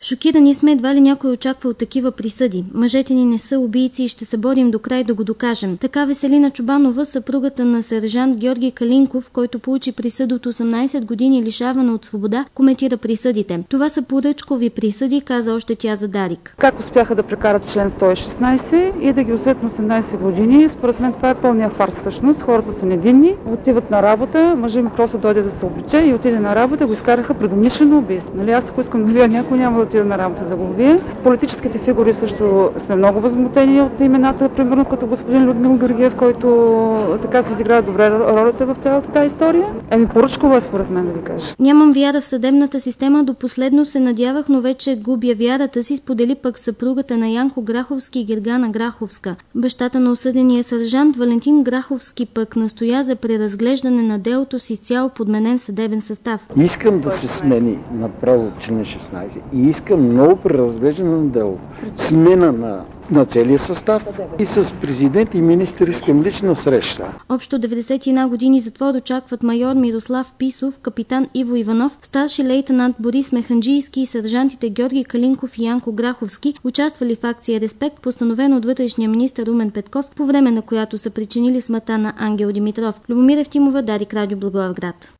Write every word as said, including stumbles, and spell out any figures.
Шокирани сме, едва ли някой очаква от такива присъди. Мъжете ни не са убийци и ще се борим до край да го докажем. Така Веселина Чобанова, съпругата на сержант Георги Калинков, който получи присъда от осемнайсет години лишаване от свобода, коментира присъдите. Това са поръчкови присъди, каза още тя за Дарик. Как успяха да прекарат член сто и шестнайсет и да ги осъдят на осемнайсет години? Според мен това е пълния фарс всъщност. Хората са невинни, отиват на работа, мъжът им просто дойде да се обличе и отиде на работа, го изкараха предумишлено убийство. Нали, аз ако искам да убия някой, няма да отида на работа да го убия. Политическите фигури също сме много възмутени от имената, примерно като господин Людмил Георгиев, който така се изиграва добре ролята в цялата тази история. Еми поръчкова според мен, да ви кажа. Нямам вяра в съдебната система, до последно се надявах, но вече губя вярата си, сподели пък съпругата на Янко Граховски и Гергана Граховска. Бащата на осъдения сержант Валентин Граховски пък настоя за преразглеждане на делото с изцяло подменен съдебен състав. Искам да се смени направо член шестнайсет и искам много преразглеждане на дело. Смена на на целия състав и с президент и министър искам лична среща. Общо деветдесет и една години затвор очакват майор Мирослав Писов, капитан Иво Иванов, старши лейтенант Борис Механджийски и сержантите Георги Калинков и Янко Граховски, участвали в акция Респект, постановена от вътрешния министър Румен Петков, по време на която са причинили смъртта на Ангел Димитров. Любомир Евтимова, Дарик, Радио Благоевград.